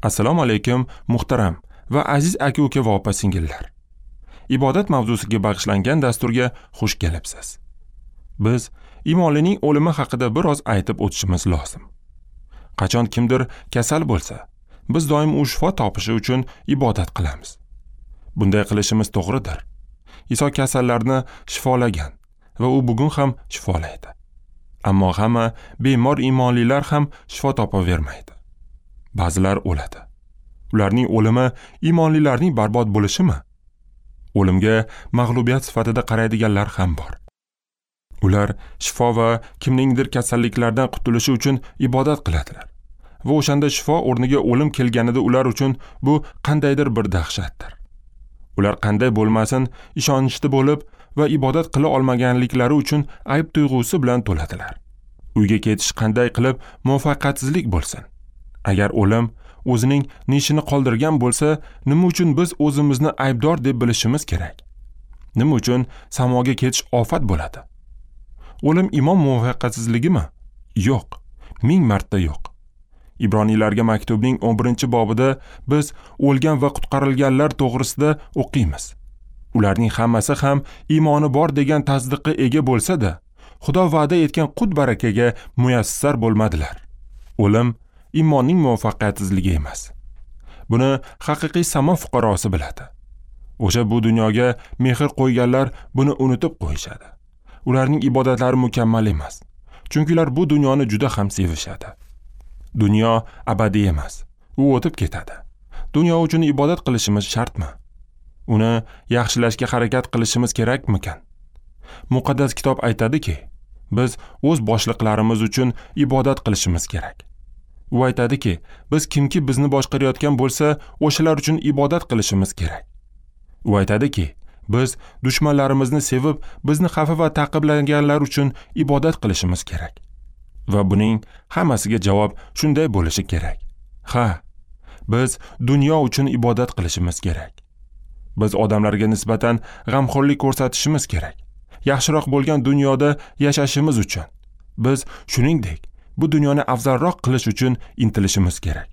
Assalomu alaykum muhtaram va aziz aka-uka va opa-singillar. Ibodat mavzusiga bag'ishlangan dasturga xush kelibsiz. Biz iymonlining o'limi haqida biroz aytib o'tishimiz lozim. Qachon kimdir kasal bo'lsa, biz doim u shifo topishi uchun ibodat qilamiz. Bunday qilishimiz to'g'ridir. Iso kasallarni shifolagan va u bugun ham shifolaydi. Ammo hamma bemor iymonlilar ham shifo topavermaydi. Ba'zilar o'ladi. Ularning o'limi iymonlilarning barbod bo'lishimi? O'limga mag'lubiyat sifatida qaraydiganlar ham bor. Ular shifo va kimningdir kasalliklardan qutulishi uchun ibodat qiladilar. Va o'shanda shifo o'rniga o'lim kelganida ular uchun bu qandaydir bir dahshatdir. Ular qanday bo'lmasin, ishonchli bo'lib va ibodat qila olmaganliklari uchun ayb tuyg'usi bilan to'ladilar. Uyga ketish qanday qilib muvaffaqiyatsizlik bo'lsin? Agar o'lim o'zining nishini qoldirgan bo'lsa, nima uchun biz o'zimizni aybdor deb bilishimiz kerak? Nima uchun samoga ketish ofat bo'ladi? O'lim iymon muvaffaqiyatsizligimi? Yo'q, 1000 marta yo'q. Ibroniylarga maktubning 11-bobida biz o'lgan va qutqarilganlar to'g'risida o'qiymiz. Ularning hammasi ham iymoni bor degan tasdiqqa ega bo'lsa-da, Xudo va'da etgan qut barakaga muyassar bo'lmadilar. O'lim iymonning muvaffaqiyatsizligi emas. Buni haqiqiy samo fuqarosi biladi. O'sha bu dunyoga mehr qo'yganlar buni unutib qo'yishadi. Ularning ibodatlari mukammal emas. Chunki ular bu dunyoni juda ham sevishadi. Dunyo abadiy emas. U o'tib ketadi. Dunyo uchun ibodat qilishimiz shartmi? Uni yaxshilashga harakat qilishimiz kerakmikan? Muqaddas kitob aytadiki, biz o'z boshliqlarimiz uchun ibodat qilishimiz kerak. U aytadiki, biz kimki bizni boshqarayotgan bo'lsa, o'shalar uchun ibodat qilishimiz kerak. U aytadiki, biz dushmanlarimizni sevib, bizni xafa va ta'qiblaganlar uchun ibodat qilishimiz kerak. Va buning hammasiga javob shunday bo'lishi kerak. Ha, biz dunyo uchun ibodat qilishimiz kerak. Biz odamlarga nisbatan g'amxo'rlik ko'rsatishimiz kerak. Yaxshiroq bo'lgan dunyoda yashashimiz uchun. Biz shuningdek bu dunyoni afzalroq qilish uchun intilishimiz kerak.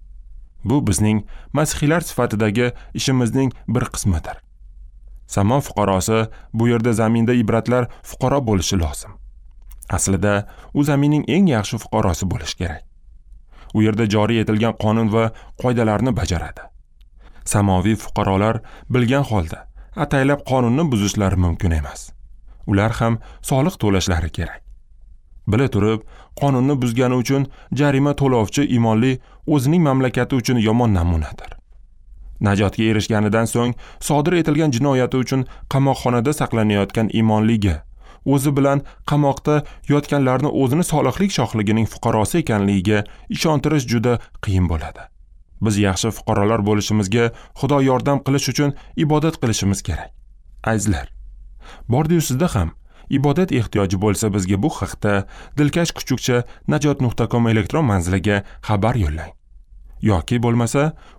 Bu bizning masihiylar sifatidagi ishimizning bir qismidir. Samo fuqarosi bu yerda zaminda ibratlar fuqaro bo'lishi lozim. Aslida u zaminning eng yaxshi fuqarosi bo'lish kerak. U yerda joriy etilgan qonun va qoidalarni bajaradi. Samoviy fuqarolar bilgan holda ataylab qonunni buzishlari mumkin emas. Ular ham soliq to'lashlari kerak. Bila turib, qonunni buzgani uchun jarima to'lovchi iymonli o'zining mamlakati uchun yomon namunadir. Najotga erishganidan so'ng sodir etilgan jinoyati uchun qamoqxonada saqlanayotgan iymonliga, o'zi bilan qamoqda yotganlarni o'zini solihlik shohligining fuqarosi ekanligiga ishontirish juda qiyin bo'ladi. Biz yaxshi fuqarolar bo'lishimizga Xudo yordam qilish uchun ibodat qilishimiz kerak. Azizlar, bordiyusizda ham ibodat ehtiyoji bo'lsa bizga bu haqda dilkash kuchukcha najot.com elektron manziliga xabar yo'llang. Yoki bo'lmasa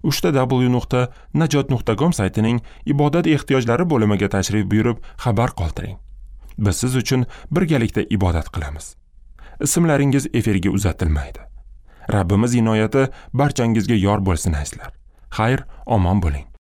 www.najot.com saytining ibodat ehtiyojlari bo'limiga tashrif buyurib xabar qoldiring. Biz siz uchun birgalikda ibodat qilamiz. Ismlaringiz efirga uzatilmaydi. Rabbimiz inoyati barchangizga yor bo'lsin azizlar. Xayr, omon bo'ling.